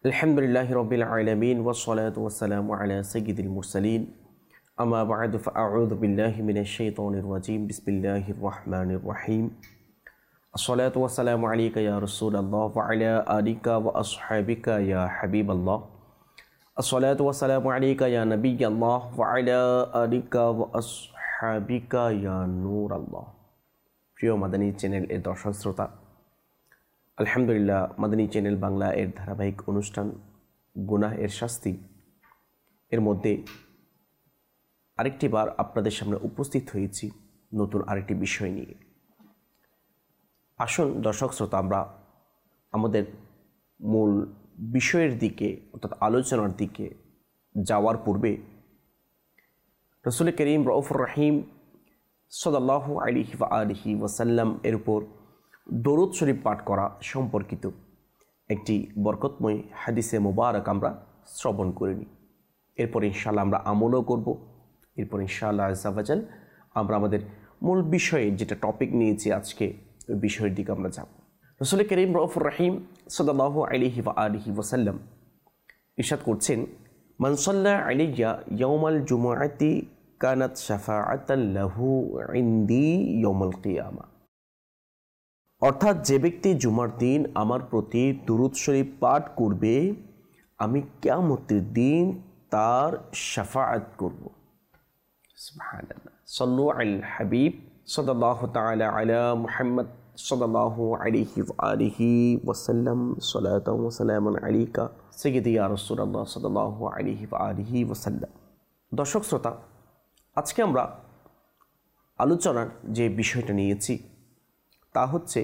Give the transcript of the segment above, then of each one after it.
আলহামদুলিল্লাহি রাব্বিল আলামিন ওয়াসসালাতু ওয়াসসালামু আলা সাইয়্যিদিল মুরসালিন আম্মা বা'দু ফাআউযু বিল্লাহি মিনাশ শাইতানির রাজীম বিসমিল্লাহির রহমানির রহিম আসসালাতু ওয়াসসালামু আলাইকা ইয়া রাসূলুল্লাহ ওয়া আলা আলিকা ওয়া আসহাবিকা ইয়া হাবিবাল্লাহ আসসালাতু ওয়াসসালামু আলাইকা ইয়া নাবিয়াল্লাহ ওয়া আলা আলিকা ওয়া আসহাবিকা ইয়া নূরাল্লাহ। প্রিয় মাদানী চ্যানেল এর দর্শক শ্রোতা, আলহামদুলিল্লাহ মাদানী চ্যানেল বাংলা এর ধারাবাহিক অনুষ্ঠান গুনাহ এর শাস্তি এর মধ্যে আরেকটি বার আপনাদের সামনে উপস্থিত হয়েছি নতুন আরেকটি বিষয় নিয়ে। আসুন দর্শক শ্রোতা, আমরা আমাদের মূল বিষয়ের দিকে অর্থাৎ আলোচনার দিকে যাওয়ার পূর্বে রাসূল করিম রউফুর রহিম সাল্লাল্লাহু আলাইহি ওয়া আলিহি ওয়াসাল্লাম এর উপর দরুদ শরীফ পাঠ করা সম্পর্কিত একটি বরকতময় হাদিসে মোবারক আমরা শ্রবণ করে নিই। এরপর ইনশাআল্লাহ আমরা আমলও করব। এরপর ইনশাআল্লাহ আযজা ওয়া জাল আমরা আমাদের মূল বিষয়ে যেটা টপিক নিয়েছি আজকে ওই বিষয়ের দিকে আমরা যাব। রাসূল করিম রউফুর রহিম সাল্লাল্লাহু আলাইহি ওয়া আলিহি ওয়াসাল্লাম ইরশাদ করছেন, মান সাল্লা আলাইয়া ইয়াউমাল জুমআতি কানাত শাফাআতান লাহু ইনদি ইয়াউমাল কিয়ামা। অর্থাৎ যে ব্যক্তি জুমার দিন আমার প্রতি দুরূদ শরীফ পাঠ করবে, আমি কিয়ামতের দিন তার শাফাআত করব। সুবহানাল্লাহ। সাল্লু আল হাবিব সাল্লাল্লাহু তাআলা আলা মুহাম্মদ সাল্লাল্লাহু আলাইহি ওয়া আলিহি ওয়াসাল্লাম সালাতাও ওয়া সালামান আলাইকা সাইয়্যিদি ইয়া রাসূলুল্লাহ সাল্লাল্লাহু আলাইহি ওয়া আলিহি ওয়াসাল্লাম। দর্শক শ্রোতা, আজকে আমরা আলোচনার যে বিষয়টা নিয়েছি তা হচ্ছে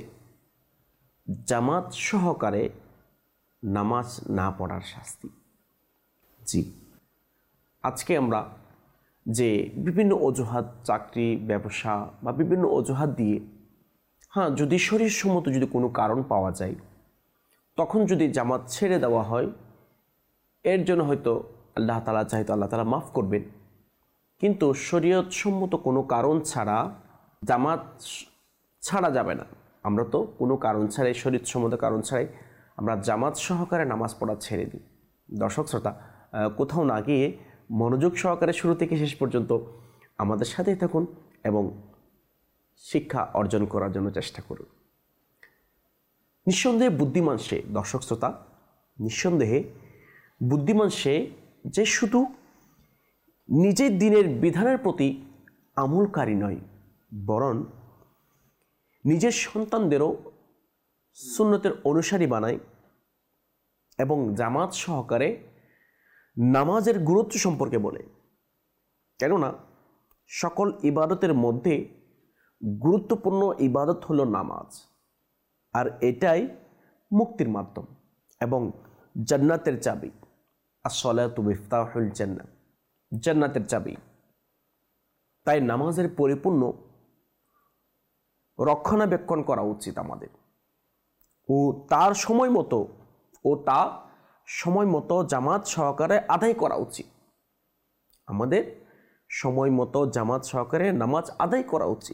জামাত সহকারে নামাজ না পড়ার শাস্তি। জি, আজকে আমরা যে বিভিন্ন অজুহাত, চাকরি, ব্যবসা বা বিভিন্ন অজুহাত দিয়ে যদি শরীরসম্মত যদি কোনো কারণ পাওয়া যায় তখন যদি জামাত ছেড়ে দেওয়া হয়, এর জন্য হয়তো আল্লাহ তাআলা চাইতো আল্লাহ তাআলা মাফ করবেন। কিন্তু শরীয়তসম্মত কোনো কারণ ছাড়া জামাত ছাড়া যাবে না। আমরা তো কোনো কারণ ছাড়াই, শরীয়তসম্মত কারণ ছাড়াই আমরা জামাত সহকারে নামাজ পড়া ছেড়ে দিই। দর্শক শ্রোতা, কোথাও না গিয়ে মনোযোগ সহকারে শুরু থেকে শেষ পর্যন্ত আমাদের সাথেই থাকুন এবং শিক্ষা অর্জন করার জন্য চেষ্টা করুন। নিঃসন্দেহে বুদ্ধিমান সে, দর্শক শ্রোতা, নিঃসন্দেহে বুদ্ধিমান সে যে শুধু নিজের দিনের বিধানের প্রতি আমলকারী নয়, বরং নিজের সন্তানদেরও সুন্নতের অনুসারী বানায় এবং জামাত সহকারে নামাজের গুরুত্ব সম্পর্কে বলে। কেননা সকল ইবাদতের মধ্যে গুরুত্বপূর্ণ ইবাদত হলো নামাজ, আর এটাই মুক্তির মাধ্যম এবং জান্নাতের চাবি। আস-সালাতু মিফতাহুল জান্নাহ, জান্নাতের চাবি। তাই নামাজের পরিপূর্ণ রক্ষণাবেক্ষণ করা উচিত আমাদের, ও তার সময় মতো জামাত সহকারে আদায় করা উচিত। আমাদের সময় মতো জামাত সহকারে নামাজ আদায় করা উচিত।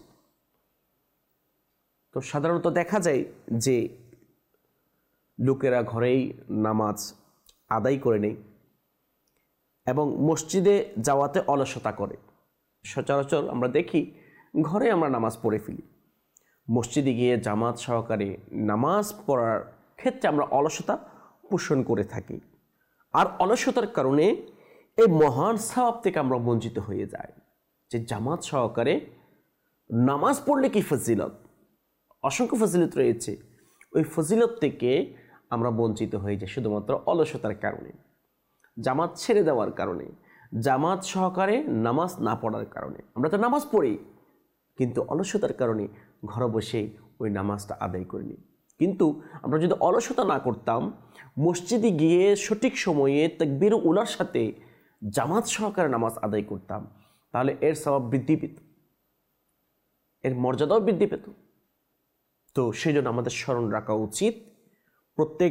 তো সাধারণত দেখা যায় যে লোকেরা ঘরেই নামাজ আদায় করে নেয় এবং মসজিদে যাওয়াতে অলসতা করে। সচরাচর আমরা দেখি ঘরে আমরা নামাজ পড়ে ফেলি, মসজিদে গিয়ে জামাত সহকারে নামাজ পড়ার ক্ষেত্রে আমরা অলসতা পোষণ করে থাকি। আর অলসতার কারণে এই মহান সওয়াব থেকে আমরা বঞ্চিত হয়ে যাই। যে জামাত সহকারে নামাজ পড়লে কি ফজিলত, অসংখ্য ফজিলত রয়েছে, ওই ফজিলত থেকে আমরা বঞ্চিত হয়ে যাই শুধুমাত্র অলসতার কারণে, জামাত ছেড়ে দেওয়ার কারণে, জামাত সহকারে নামাজ না পড়ার কারণে। আমরা তো নামাজ পড়ি কিন্তু অলসতার কারণে ঘরে বসে ওই নামাজটা আদায় করিনি। কিন্তু আমরা যদি অলসতা না করতাম, মসজিদে গিয়ে সঠিক সময়ে তাকবীর উলার সাথে জামাত সহকারে নামাজ আদায় করতাম, তাহলে এর সওয়াব বৃদ্ধি পেত, এর মর্যাদাও বৃদ্ধি পেত। তো সেই জন্য আমাদের স্মরণ রাখা উচিত প্রত্যেক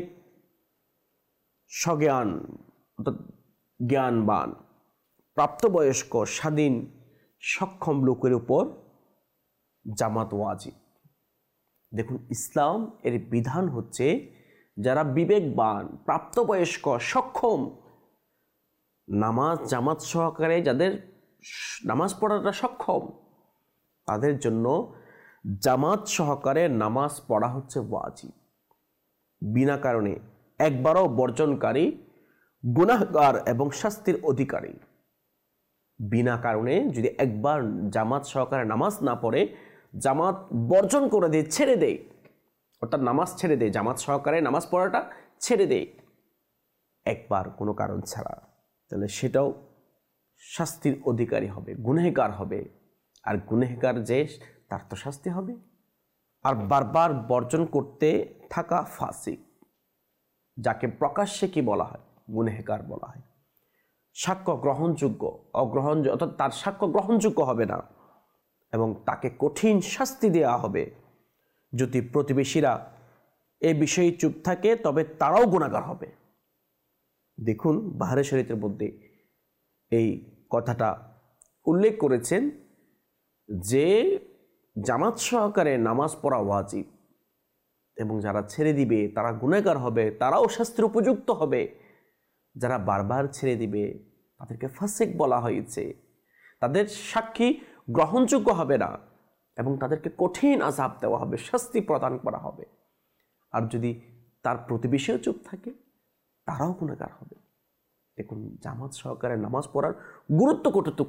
সজ্ঞান অর্থাৎ জ্ঞানবান প্রাপ্তবয়স্ক স্বাধীন সক্ষম লোকের উপর জামাত ওয়াজিব। দেখুন, ইসলাম এর বিধান হচ্ছে যারা বিবেকবান, প্রাপ্তবয়স্ক, সক্ষম, নামাজ জামাত সহকারে যাদের নামাজ পড়াটা সক্ষম, তাদের জন্য জামাত সহকারে নামাজ পড়া হচ্ছে ওয়াজিব। বিনা কারণে একবারও বর্জনকারী গুনাহগার এবং শাস্তির অধিকারী। বিনা কারণে যদি একবার জামাত সহকারে নামাজ না পড়ে, জামাত বর্জন করে দেয়, ছেড়ে দেয়, অর্থাৎ নামাজ ছেড়ে দেয়, জামাত সহকারে নামাজ পড়াটা ছেড়ে দেয় একবার কোনো কারণ ছাড়া, তাহলে সেটাও শাস্তির অধিকারী হবে, গুনহগার হবে। আর গুনহগার যে, তার তো শাস্তি হবে। আর বারবার বর্জন করতে থাকা ফাসিক, যাকে প্রকাশ্যে কি বলা হয়, গুনহগার বলা হয়। সাক্ষ্য গ্রহণযোগ্য, অগ্রহণযোগ্য, অর্থাৎ তার সাক্ষ্য গ্রহণযোগ্য হবে না এবং তাকে কঠিন শাস্তি দেওয়া হবে। যদি প্রতিবেশীরা এ বিষয়ে চুপ থাকে তবে তারাও গুনাহগার হবে। দেখুন বাহরে শরীয়তের মধ্যে এই কথাটা উল্লেখ করেছেন যে জামাত সহকারে নামাজ পড়া ওয়াজিব এবং যারা ছেড়ে দিবে তারা গুনাহগার হবে, তারাও শাস্তির উপযুক্ত হবে। যারা বারবার ছেড়ে দিবে তাদেরকে ফাসিক বলা হয়েছে, তাদের সাক্ষী গ্রহণযোগ্য হবে না এবং তাদেরকে কঠিন আযাব দেওয়া হবে, শাস্তি প্রদান করা হবে। আর যদি তার প্রতিবেশীও চুপ থাকে তারাও গুনাহগার হবে। দেখুন জামাত সহকারে নামাজ পড়ার গুরুত্ব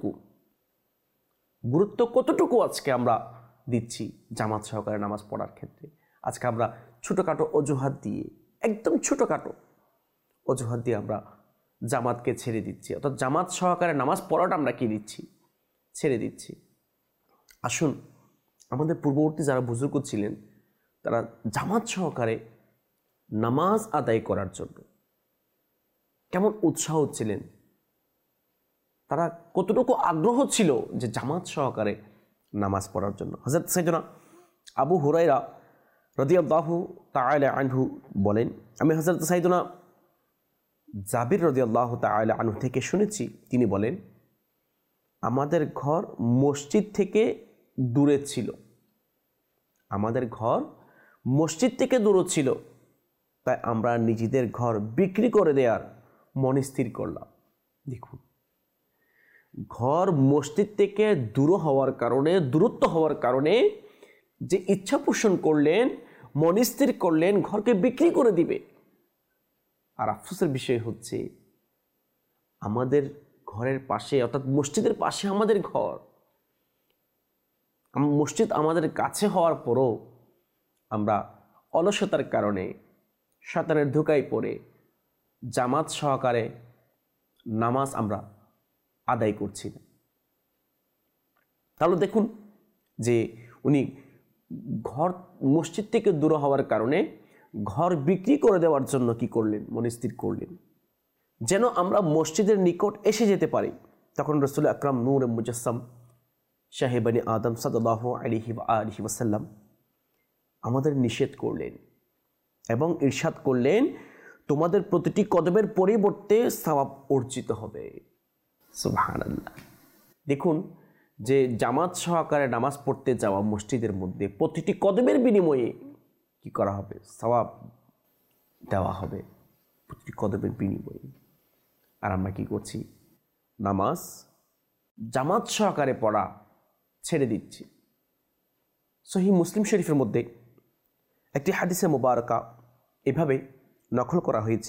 কতটুকু আজকে আমরা দিচ্ছি জামাত সহকারে নামাজ পড়ার ক্ষেত্রে। আজকে আমরা ছোটোখাটো অজুহাত দিয়ে, একদম ছোটোখাটো অজুহাত দিয়ে আমরা জামাতকে ছেড়ে দিচ্ছি, অর্থাৎ জামাত সহকারে নামাজ পড়াটা আমরা কি দিচ্ছি, ছেড়ে দিচ্ছি। আসুন আমাদের পূর্ববর্তী যারা বুজুর্গ ছিলেন তারা জামাত সহকারে নামাজ আদায় করার জন্য কেমন উৎসাহ ছিলেন, তারা কতটুকু আগ্রহ ছিল যে জামাত সহকারে নামাজ পড়ার জন্য। হযরত সাইয়েদনা আবু হুরায়রা রাদিয়াল্লাহু তাআলা আনহু বলেন, আমি হযরত সাইয়েদনা জাবির রাদিয়াল্লাহু তাআলা আনহু থেকে শুনেছি, তিনি বলেন, আমাদের ঘর মসজিদ থেকে দূরে ছিল, আমাদের ঘর মসজিদ থেকে দূরে ছিল, তাই আমরা নিজেদের ঘর বিক্রি করে দেওয়ার মন স্থির করলাম। দেখুন ঘর মসজিদ থেকে দূরত্ব হওয়ার কারণে যে ইচ্ছা পোষণ করলেন, মন স্থির করলেন ঘরকে বিক্রি করে দিবে। আর আফসোসের বিষয় হচ্ছে আমাদের ঘরের পাশে, অর্থাৎ মসজিদের পাশে আমাদের ঘর, মসজিদ আমাদের কাছে হওয়ার পরও আমরা অলসতার কারণে শয়তানের ধোঁকায় পড়ে জামাত সহকারে নামাজ আমরা আদায় করছি না। তাহলে দেখুন যে উনি ঘর মসজিদ থেকে দূর হওয়ার কারণে ঘর বিক্রি করে দেওয়ার জন্য কি করলেন, মনস্থির করলেন যেন আমরা মসজিদের নিকট এসে যেতে পারি। তখন রাসূল আকরাম নূর মুজাসসাম শাহে বনি আদম সাল্লাল্লাহু আলাইহি ওয়া আলিহি ওয়াসাল্লাম আমাদের নিষেধ করলেন এবং ইরশাদ করলেন, তোমাদের প্রতিটি কদমের পরিবর্তে সওয়াব অর্জিত হবে। সুবহানাল্লাহ। দেখুন যে জামাত সহকারে নামাজ পড়তে যাওয়া মসজিদের মধ্যে প্রতিটি কদমের বিনিময়ে কি করা হবে, সওয়াব দেওয়া হবে, প্রতিটি কদমের বিনিময়ে। আর আমরা কি করছি, নামাজ জামাত সহকারে পড়া ছেড়ে দিচ্ছি। সহিহ মুসলিম শরীফের মধ্যে একটি হাদিসে মুবারকা এভাবে নকল করা হয়েছে,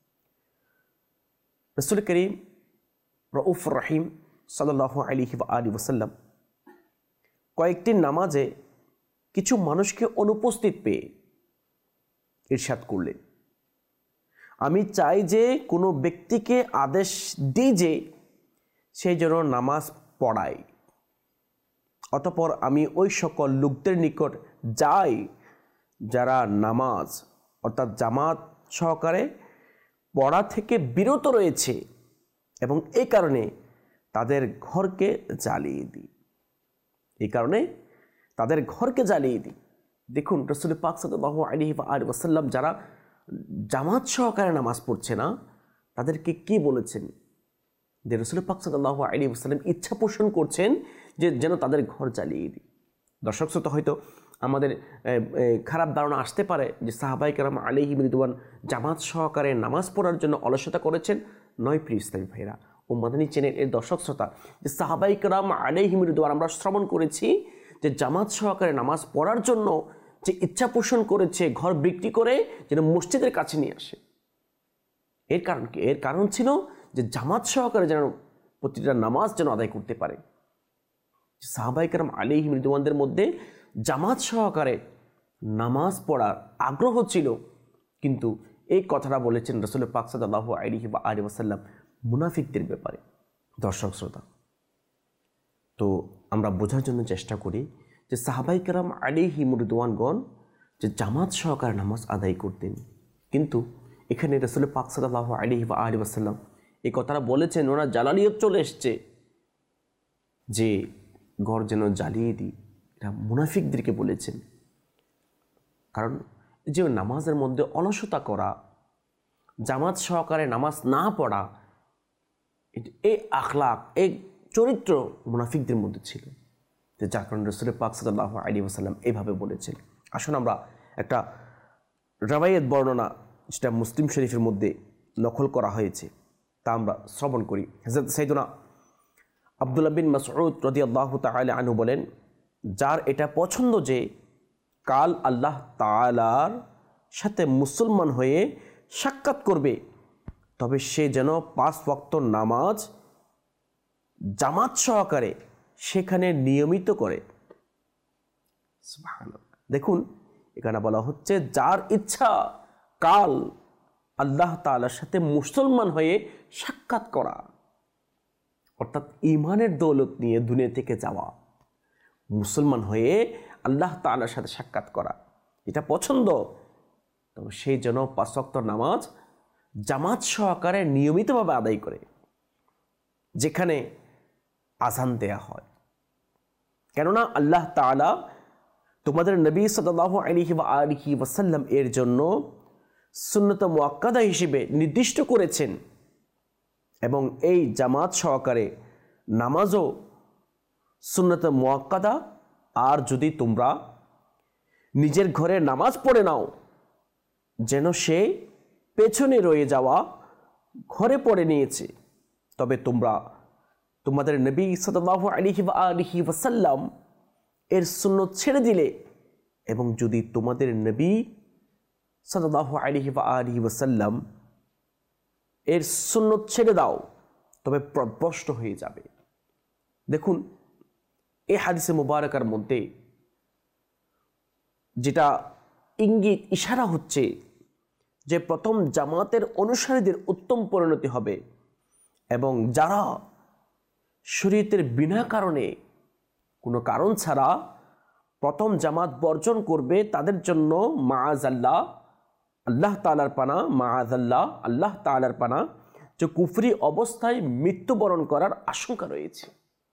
রাসূল করিম রউফুর রহিম সাল্লাল্লাহু আলাইহি ওয়া আলিহি ওয়াসাল্লাম কয়েকটি নামাজে কিছু মানুষকে অনুপস্থিত পেয়ে ইরশাদ করলেন, আমি চাই যে কোনো ব্যক্তিকে আদেশ দিই যে সেই যেন নামাজ পড়ায়, অতঃপর আমি ওই সকল লোকদের নিকট যাই যারা নামাজ অর্থাৎ জামাত সহকারে পড়া থেকে বিরত রয়েছে এবং এই কারণে তাদের ঘরকে জ্বালিয়ে দিই, এই কারণে তাদের ঘরকে জ্বালিয়ে দিই। দেখুন রাসূল পাক সাল্লাল্লাহু আলাইহি ওয়াসাল্লাম যারা জামাত সহকারে নামাজ পড়ছে না তাদেরকে কি বলেছেন, যে রাসূল পাক সাল্লাল্লাহু আলাইহি ওয়াসাল্লাম ইচ্ছা পোষণ করছেন যে যেন তাদের ঘর জ্বালিয়ে দিই। দর্শক শ্রোতা হয়তো আমাদের খারাপ ধারণা আসতে পারে যে সাহাবায়ে কেরাম আলাইহিম রিদওয়ান জামাত সহকারে নামাজ পড়ার জন্য অলসতা করেছেন। নয় প্রিয় ইসলামী ভাইরা ও মাদানী চ্যানেলের দর্শক শ্রোতা, যে সাহাবায়ে কেরাম আলাইহিম রিদওয়ান আমরা শ্রবণ করেছি যে জামাত সহকারে নামাজ পড়ার জন্য যে ইচ্ছা পোষণ করেছে, ঘর বিক্রি করে যেন মসজিদের কাছে নিয়ে আসে। এর কারণ কি? এর কারণ ছিল যে জামাত সহকারে যেন প্রতিটা নামাজ যেন আদায় করতে পারে। সাহাবায়ে কেরাম আলাইহিম রিদওয়ানদের মধ্যে জামাত সহকারে নামাজ পড়ার আগ্রহ ছিল, কিন্তু এই কথাটা বলেছেন রাসূল পাক সাল্লাল্লাহু আলাইহি ওয়াসাল্লাম মুনাফিকদের ব্যাপারে। দর্শক শ্রোতা, তো আমরা বোঝার জন্য চেষ্টা করি যে সাহাবায়ে কেরাম আলাইহিম রিদওয়ানগণ যে জামাত সহকারে নামাজ আদায় করতেন, কিন্তু এখানে রাসূল পাক সাল্লাল্লাহু আলাইহি ওয়াসাল্লাম এই কথাটা বলেছেন, ওরা জালালিয়ত চলে এসছে যে ঘর যেন জ্বালিয়ে দিই, এটা মুনাফিকদেরকে বলেছেন। কারণ যে নামাজের মধ্যে অলসতা করা, জামাত সহকারে নামাজ না পড়া, এই আখলাক, এই চরিত্র মুনাফিকদের মধ্যে ছিল, যার কারণে রাসূল পাক সাল্লাল্লাহু আলাইহি ওয়াসাল্লাম এইভাবে বলেছেন। আসুন আমরা একটা রাওয়ায়াত বর্ণনা, যেটা মুসলিম শরীফের মধ্যে নকল করা হয়েছে, তা আমরা শ্রবণ করি। হযরত সাইয়েদনা আব্দুল্লাহ বিন মাসউদ রাদিয়াল্লাহু তাআলা আনহু বলেন, যার এটা পছন্দ যে কাল আল্লাহ তাআলার সাথে মুসলমান হয়ে সাক্ষাৎ করবে, তবে সে যেন 5 ওয়াক্ত নামাজ জামাত সহকারে সেখানে নিয়মিত করে। সুবহানাল্লাহ। দেখুন এখানে বলা হচ্ছে যার ইচ্ছা কাল আল্লাহ তাআলার সাথে মুসলমান হয়ে সাক্ষাৎ করা, অর্থাৎ ঈমানের দৌলত নিয়ে দুনিয়া থেকে যাওয়া, মুসলমান হয়ে আল্লাহ তাআলার সাথে সাক্ষাৎ করা, এটা পছন্দ, তবে সেই জন্য 5 ওয়াক্ত নামাজ জামাত সহকারে নিয়মিতভাবে আদায় করে, যেখানে আযান দেয়া হয়। কেননা আল্লাহ তাআলা তোমাদের নবী সাল্লাল্লাহু আলাইহি ওয়াসাল্লাম এর জন্য সুন্নত মুআক্কাদা হিসেবে নির্দিষ্ট করেছেন, এবং এই জামাত সহকারে নামাজও সুন্নত মুআক্কাদা। আর যদি তোমরা নিজের ঘরে নামাজ পড়ে নাও, যেন সে পেছনে রয়ে যাওয়া ঘরে পড়ে নিয়েছে, তবে তোমরা তোমাদের নবী সাল্লাল্লাহু আলাইহি ওয়াসাল্লাম এর সুন্নত ছেড়ে দিলে, এবং যদি তোমাদের নবী সাল্লাল্লাহু আলাইহি ওয়াসাল্লাম এর সুন্নত ছেড়ে দাও, তবে পথভ্রষ্ট হয়ে যাবে। দেখুন এই হাদিসে মুবারকার মধ্যে যেটা ইঙ্গিত, ইশারা হচ্ছে যে প্রথম জামাতের অনুসারীদের উত্তম পরিণতি হবে, এবং যারা শরীয়তের বিনা কারণে, কোনো কারণ ছাড়া প্রথম জামাত বর্জন করবে, তাদের জন্য মাআযাল্লাহ, আল্লাহ তাআলার পানা, মাআযাল্লাহ, আল্লাহ তাআলার পানা, যে কুফরি অবস্থায় মৃত্যুবরণ করার আশঙ্কা রয়েছে।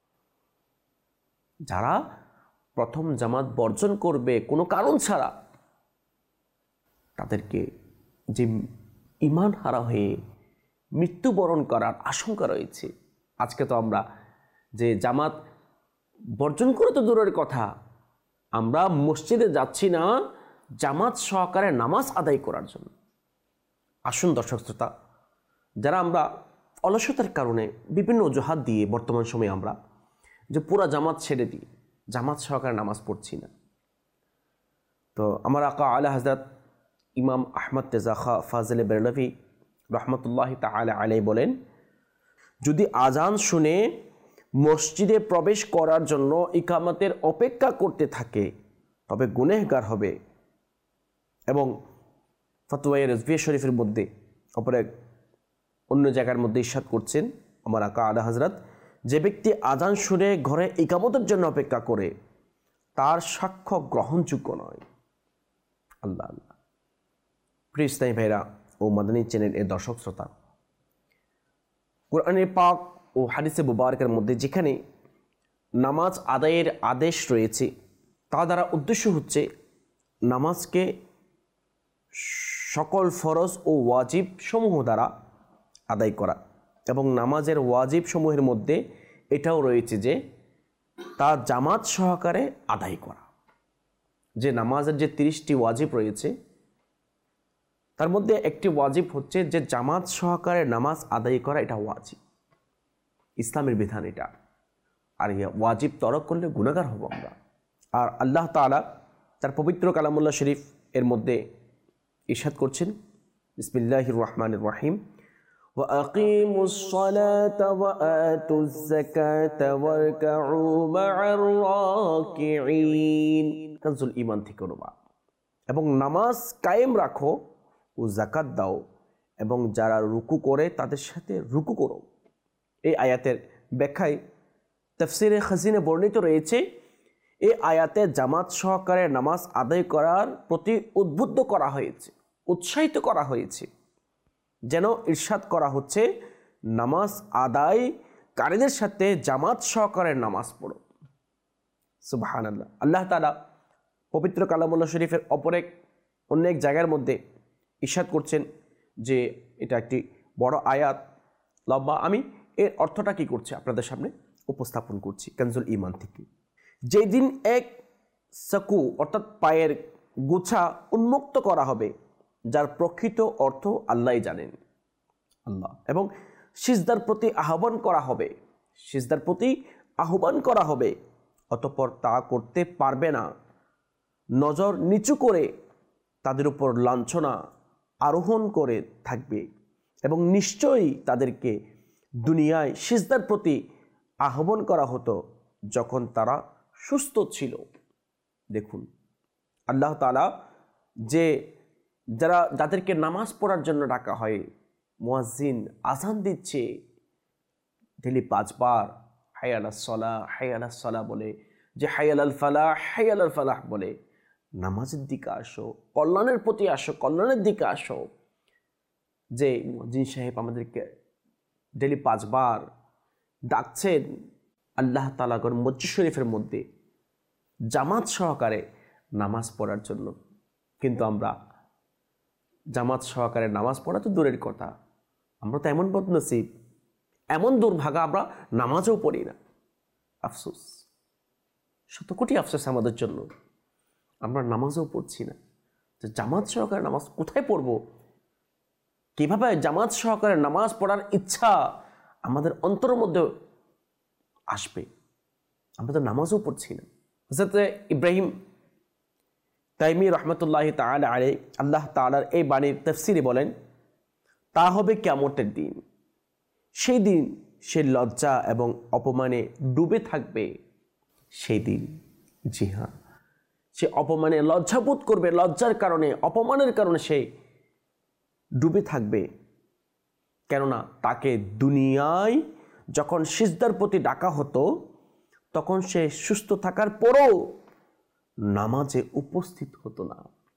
যারা প্রথম জামাত বর্জন করবে কোনো কারণ ছাড়া, তাদেরকে যে ঈমান হারা হয়ে মৃত্যুবরণ করার আশঙ্কা রয়েছে। আজকে তো আমরা যে জামাত বর্জন করে তো দূরের কথা, আমরা মসজিদে যাচ্ছি না জামাত সহকারে নামাজ আদায় করার জন্য। আসুন দর্শক শ্রোতা, যারা আমরা অলসতার কারণে বিভিন্ন অজুহাত দিয়ে বর্তমান সময়ে আমরা যে পুরা জামাত ছেড়ে দিই, জামাত সহকারে নামাজ পড়ছি না, তো আমার আকা আলা হযরত ইমাম আহমদ রেজা খাঁ ফাজলে বেরলভী রহমতুল্লাহি তাআলা আলাইহি বলেন, যদি আজান শুনে মসজিদে প্রবেশ করার জন্য ইকামতের অপেক্ষা করতে থাকে, তবে গুনেহগার হবে। এবং ফতোয়ায়ে রিজভিয়া শরীফের মধ্যে অপর এক অন্য জায়গার মধ্যে ইরশাদ করছেন আমার আকা আলা হযরত, যে ব্যক্তি আজান শুনে ঘরে ইকামতের জন্য অপেক্ষা করে, তার সাক্ষ্য গ্রহণযোগ্য নয়। আল্লাহ আল্লাহ। প্রিয় ইসলামী ভাইরা ও মাদানী চ্যানেল এর দর্শক শ্রোতা, কোরআনের পাক ও হাদিসে মুবারকের মধ্যে যেখানে নামাজ আদায়ের আদেশ রয়েছে, তা দ্বারা উদ্দেশ্য হচ্ছে নামাজকে সকল ফরজ ও ওয়াজিব সমূহ দ্বারা আদায় করা, এবং নামাজের ওয়াজিব সমূহের মধ্যে এটাও রয়েছে যে তা জামাত সহকারে আদায় করা। যে নামাজের যে 30টি ওয়াজিব রয়েছে তার মধ্যে একটি ওয়াজিব হচ্ছে যে জামাত সহকারে নামাজ আদায় করা, এটা ওয়াজিব, ইসলামের বিধান এটা। আর ওয়াজিব তরক করলে গুনাহগার হব আমরা। আর আল্লাহ তাআলা তার পবিত্র কালামুল্লাহ শরীফ এর মধ্যে ইরশাদ করছেন, বিসমিল্লাহির রহমানির রহিম, وَأَقِيمُوا الصَّلَاةَ وَآتُوا الزَّكَاةَ وَارْكَعُوا مَعَ الرَّاكِعِينَ। কানজুল ঈমান থেকে অনুবাদ। এবং নামাজ কায়েম রাখো ও যাকাত দাও এবং যারা রুকু করে তাদের সাথে রুকু করো। এই আয়াতের ব্যাখ্যায় তাফসিরে খাজিনে বর্ণিত রয়েছে, এই আয়াতে জামাত সহকারে নামাজ আদায় করার প্রতি উদ্বুদ্ধ করা হয়েছে, উৎসাহিত করা হয়েছে, যেন ইরশাদ করা হচ্ছে নামাজ আদায়কারীদের সাথে জামাত সহকারে নামাজ পড়ো। সুবহানাল্লাহ। আল্লাহ তাআলা পবিত্র কালামুল্লাহ শরীফের অন্য এক জায়গার মধ্যে ইরশাদ করছেন যে এটা একটি বড় আয়াত, লম্বা। আমি এর অর্থটা কি করছি আপনাদের সামনে উপস্থাপন করছি কানজুল ঈমান থেকে। যেই দিন এক সাকু অর্থাৎ পায়ের গুছা উন্মুক্ত করা হবে, যার প্রকৃত অর্থ আল্লাহই জানেন, আল্লাহ, এবং সিজদার প্রতি আহ্বান করা হবে, অতঃপর তা করতে পারবে না, নজর নিচু করে তাদের উপর লাঞ্ছনা আরোহণ করে থাকবে, এবং নিশ্চয়ই তাদেরকে দুনিয়ায় সিজদার প্রতি আহ্বান করা হতো যখন তারা সুস্থ ছিল। দেখুন আল্লাহ তাআলা যাদেরকে নামাজ পড়ার জন্য ডাকা হয়, মুয়াজ্জিন আযান দিচ্ছে ডেলি 5 বার, হাইয়া আলাস সালাহ বলে, যে হাইয়া আলাল ফালাহ বলে, নামাজের দিকে আসো, কল্যাণের প্রতি আসো, কল্যাণের দিকে আসো। যে মুয়াজ্জিন সাহেব আমাদেরকে ডেলি 5 বার ডাকছেন আল্লাহ তাআলার মসজিদ শরীফের মধ্যে জামাত সহকারে নামাজ পড়ার জন্য, কিন্তু আমরা জামাত সহকারে নামাজ পড়া তো দূরের কথা, আমরা তো এমন বদনসিব, এমন দুর্ভাগা, আমরা নামাজও পড়ি না। আফসোস, শত কোটি আফসোস আমাদের জন্য, আমরা নামাজও পড়ছি না। যে জামাত সহকারে নামাজ কোথায় পড়ব, কিভাবে জামাত সহকারে নামাজ পড়ার ইচ্ছা আমাদের অন্তরের মধ্যে আসবে? আমরা তো নামাজও পড়ছি না। হযরত ইব্রাহিম তাইমি রহমতুল্লাহ তাআলা আলাইহি আল্লাহ তাআলার এই বাণীর তাফসিরে বলেন, তা হবে কিয়ামতের দিন, সেই দিন সে লজ্জা এবং অপমানে ডুবে থাকবে। সেই দিন, জি হ্যাঁ, সে অপমানে লজ্জাবোধ করবে, লজ্জার কারণে, অপমানের কারণে সে ডুবে থাকবে। কেননা তাকে দুনিয়ায় যখন সিজদার প্রতি ডাকা হতো তখন সে সুস্থ থাকার পরও নামাজে উপস্থিত হতো না,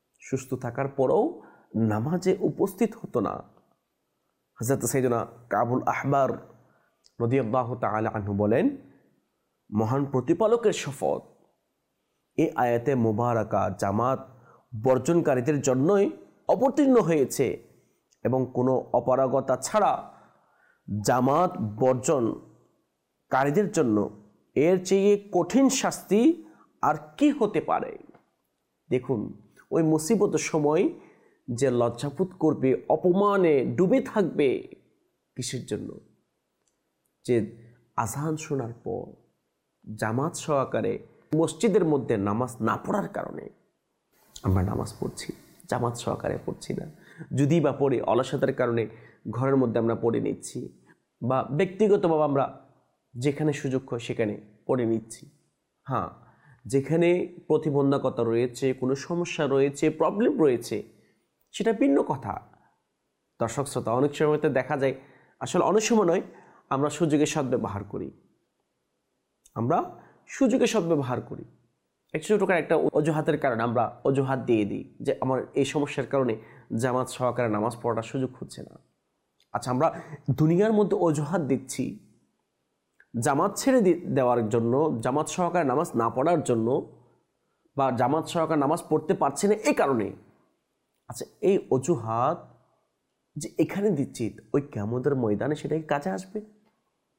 হযরত সাইয়েদনা কাবুল আহবার রাদিয়াল্লাহু তাআলা আনহু বলেন, মহান প্রতিপালকের শপথ, এই আয়াতে মুবারাকা জামাত বর্জনকারীদের জন্যই অবতীর্ণ হয়েছে এবং কোনো অপারগতা ছাড়া জামাত বর্জনকারীদের জন্য এর চেয়ে কঠিন শাস্তি আর কি হতে পারে। দেখুন, ওই মুসিবতের সময় যে লজ্জাবোধ করবে, অপমানে ডুবে থাকবে, কিসের জন্য? যে আযান শোনার পর জামাত সহকারে মসজিদের মধ্যে নামাজ না পড়ার কারণে আমরা নামাজ পড়ছি, জামাত সহকারে পড়ছি না। যদি বা পড়ে, অলসতার কারণে ঘরের মধ্যে আমরা পড়ে নিচ্ছি, বা ব্যক্তিগতভাবে আমরা যেখানে সুযোগ হয় সেখানে পড়ে নিচ্ছি। হ্যাঁ, যেখানে প্রতিবন্ধকতা রয়েছে, কোনো সমস্যা রয়েছে, প্রবলেম রয়েছে, সেটা ভিন্ন কথা। দর্শক শ্রোতা, অনেক সময় তো দেখা যায়, আসলে অনেক সময় নয়, আমরা সুযোগের সদ্ব্যবহার করি। ছোটখাটো একটা অজুহাতের কারণে আমরা অজুহাত দিয়ে দিই যে আমার এই সমস্যার কারণে জামাত সহকারে নামাজ পড়ার সুযোগ হচ্ছে না। আচ্ছা, আমরা দুনিয়ার মধ্যে অজুহাত দিচ্ছি জামাত ছেড়ে দেওয়ার জন্য, জামাত সহকারে নামাজ না পড়ার জন্য, বা জামাত সহকারে নামাজ পড়তে পারছি না এই কারণে। আচ্ছা, এই অজুহাত যে এখানে দিচ্ছি, ওই কিয়ামতের ময়দানে সেটা কি কাজে আসবে?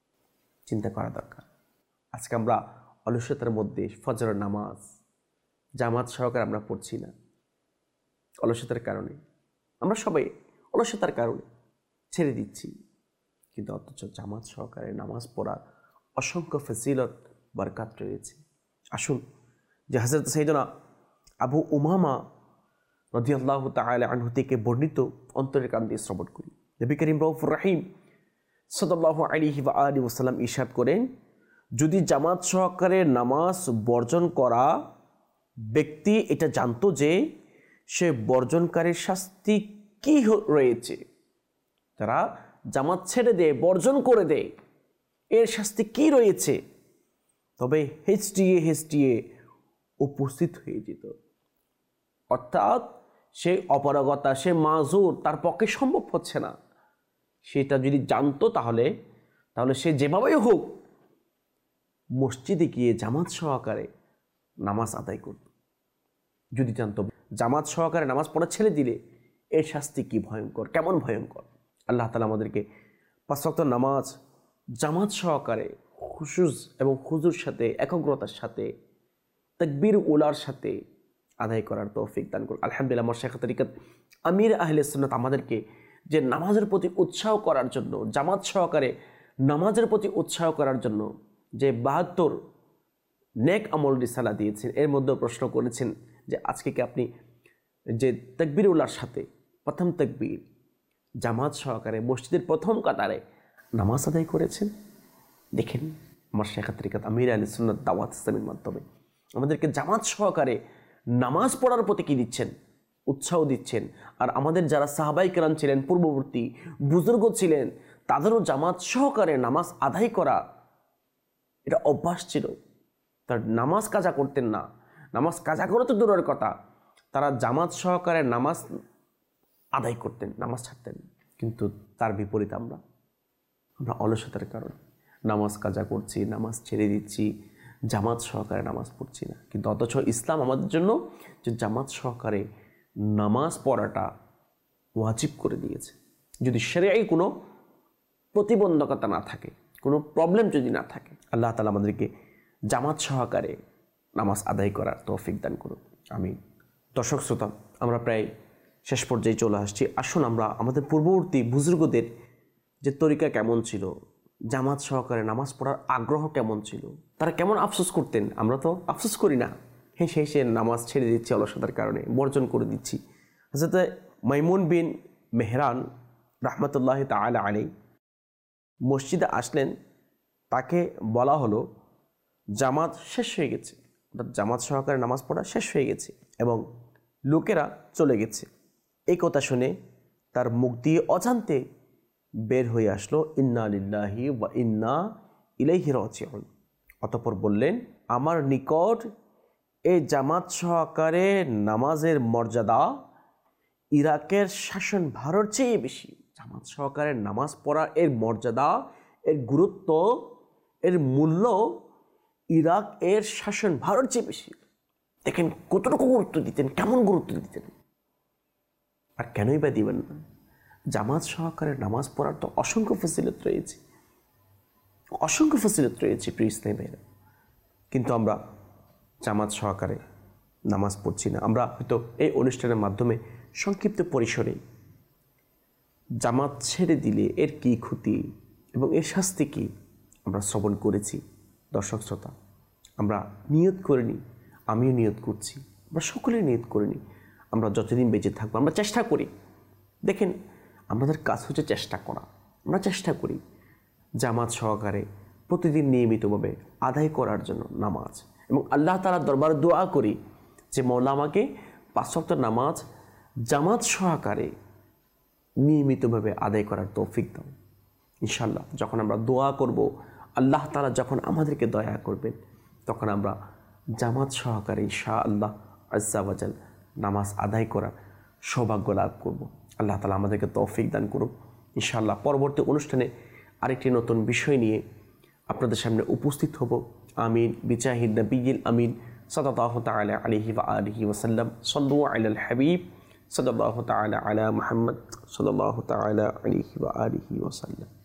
চিন্তা করা দরকার। আজকে আমরা অলসতার মধ্যে ফজরের নামাজ, জামাত সহকারে আমরা পড়ছি না অলসতার কারণে, আমরা সবাই অলসতার কারণে ছেড়ে দিচ্ছি। কিন্তু অথচ জামাত সহকারে নামাজ পড়ার অসংখ্য ফজিলত বরকত রয়েছে। আসুন যে হযরত সাইয়েদনা আবু উমামা রাদিয়াল্লাহু তাআলা আনহু থেকে বর্ণিত অন্তরের কান দিয়ে শ্রবণ করি। নবী করিম রউফুর রহিম সাল্লাল্লাহু আলাইহি ওয়া আলিহি ওয়াসাল্লাম ইরশাদ করেন, যদি জামাত সহকারে নামাজ বর্জন করা ব্যক্তি এটা জানতো যে সে বর্জনকারীর শাস্তি কি রয়েছে, তারা জামাত ছেড়ে দেয়, বর্জন করে দেয়, এর শাস্তি কি রয়েছে, তবে হেঁচড়িয়ে উপস্থিত হয়ে যেত। অর্থাৎ সে অপারগতা, সে মাজুর, তার পক্ষে সম্ভব হচ্ছে না, সেটা যদি জানতো তাহলে সে যেভাবেই হোক মসজিদে গিয়ে জামাত সহকারে নামাজ আদায় করত। যদি জানতো জামাত সহকারে নামাজ পড়া ছেড়ে দিলে এর শাস্তি কি ভয়ঙ্কর, কেমন ভয়ঙ্কর। আল্লাহ তাআলা আমাদেরকে 5 ওয়াক্ত নামাজ জামাত সহকারে খুশুজ এবং হুজুর সাথে, একাগ্রতার সাথে, তাকবীর উলার সাথে আদায় করার তৌফিক দান করুন। আলহামদুলিল্লাহ, আমার শাইখ তরিকত আমির আহলে সুন্নাত আমাদেরকে যে নামাজের প্রতি উৎসাহ করার জন্য, জামাত সহকারে নামাজের প্রতি উৎসাহ করার জন্য যে 72 নেক আমল রিসালা দিয়েছেন, এর মধ্যে প্রশ্ন করেছেন যে আজকে কি আপনি যে তাকবীর উলার সাথে প্রথম তাকবীর জামাত সহকারে মসজিদের প্রথম কাতারে নামাজ আদায় করেছেন? দেখেন, আমার শাইখ তরিকত আমির আহলে সুন্নাত দাওয়াত ইসলামের মাধ্যমে আমাদেরকে জামাত সহকারে নামাজ পড়ার প্রতি কি দিচ্ছেন? উৎসাহ দিচ্ছেন। আর আমাদের যারা সাহাবায়ে কেরাম ছিলেন, পূর্ববর্তী বুজুর্গ ছিলেন, তাদেরও জামাত সহকারে নামাজ আদায় করা এটা অভ্যাস ছিল। তার নামাজ কাজা করতেন না, নামাজ কাজা করে তো দূরের কথা, তারা জামাত সহকারে নামাজ আদায় করতেন, নামাজ ছাড়তেন। কিন্তু তার বিপরীত আমরা অলসতার কারণে নামাজ কাজা করছি, নামাজ ছেড়ে দিচ্ছি, জামাত সহকারে নামাজ পড়ছি না। কিন্তু অথচ ইসলাম আমাদের জন্য যে জামাত সহকারে নামাজ পড়াটা ওয়াজিব করে দিয়েছে। যদি শরীয়তে কোনো প্রতিবন্ধকতা না থাকে, কোনো প্রবলেম যদি না থাকে, আল্লাহ তাআলা আমাদেরকে জামাত সহকারে নামাজ আদায় করার তৌফিক দান করুন। আমিন। দর্শক শ্রোতা, আমরা প্রায় শেষ পর্যায়ে চলে আসছি। আসুন আমরা আমাদের পূর্ববর্তী বুজুর্গদের যে তরিকা কেমন ছিল, জামাত সহকারে নামাজ পড়ার আগ্রহ কেমন ছিল, তারা কেমন আফসোস করতেন, আমরা তো আফসোস করি না, হেসে নামাজ ছেড়ে দিচ্ছি অলসতার কারণে, বর্জন করে দিচ্ছি। হযরত মাইমুন বিন মেহরান রাহমাতুল্লাহি তাআলা আলাইহি মসজিদে আসলেন, তাকে বলা হলো জামাত শেষ হয়ে গেছে, অর্থাৎ জামাত সহকারে নামাজ পড়া শেষ হয়ে গেছে এবং লোকেরা চলে গেছে। এই কথা শুনে তার মুখ দিয়ে অজান্তে বের হয়ে আসলো ইন্না লিল্লাহি ওয়া ইন্না ইলাইহি রাজিউন। অতঃপর বললেন, আমার নিকট এই জামাত সহকারে নামাজের মর্যাদা ইরাকের শাসন ভারর চেয়ে বেশি। জামাত সহকারে নামাজ পড়া, এর মর্যাদা, এর গুরুত্ব, এর মূল্য ইরাক এর শাসন ভারর চেয়ে বেশি। দেখেন কতটুকু গুরুত্ব দিতেন, কেমন গুরুত্ব দিতেন। আর কেনই বা দিবেন না? জামাত সহকারে নামাজ পড়ার তো অসংখ্য ফজিলত রয়েছে, অসংখ্য ফজিলত রয়েছে প্রিয় ইসলামী ভাইরা। কিন্তু আমরা জামাত সহকারে নামাজ পড়ছি না। আমরা হয়তো এই অনুষ্ঠানের মাধ্যমে সংক্ষিপ্ত পরিসরে জামাত ছেড়ে দিলে এর কী ক্ষতি এবং এর শাস্তি কী আমরা শ্রবণ করেছি। দর্শক শ্রোতা, আমরা নিয়ত করে নিই, আমিও নিয়ত করছি, আমরা সকলেই নিয়ত করে নিই, আমরা যতদিন বেঁচে থাকবো আমরা চেষ্টা করি। দেখেন, আমাদের কাজ হচ্ছে চেষ্টা করা। আমরা চেষ্টা করি জামাত সহকারে প্রতিদিন নিয়মিতভাবে আদায় করার জন্য নামাজ, এবং আল্লাহ তাআলার দরবারে দোয়া করি যে মওলা আমাকে 5 ওয়াক্ত নামাজ জামাত সহকারে নিয়মিতভাবে আদায় করার তৌফিক দাও। ইনশাআল্লাহ যখন আমরা দোয়া করব, আল্লাহ তাআলা যখন আমাদেরকে দয়া করবেন, তখন আমরা জামাত সহকারে ইনশাআল্লাহ আজ্জা ওয়া জাল নামাজ আদায় করার সৌভাগ্য লাভ করব। আল্লাহ তাআলা আমাদেরকে তৌফিক দান করুন। ইনশাআল্লাহ পরবর্তী অনুষ্ঠানে আরেকটি নতুন বিষয় নিয়ে আপনাদের সামনে উপস্থিত হব। আমিন। বিজাহিদ নবিয়িল আমিন সাল্লাল্লাহু তাআলা আলাইহি ওয়া আলিহি ওয়া সাল্লাম। সাল্লু আলাল হাবিব সাল্লাল্লাহু তাআলা আলা মুহাম্মদ সাল্লাল্লাহু তাআলা আলাইহি ওয়া আলিহি ওয়া সাল্লাম।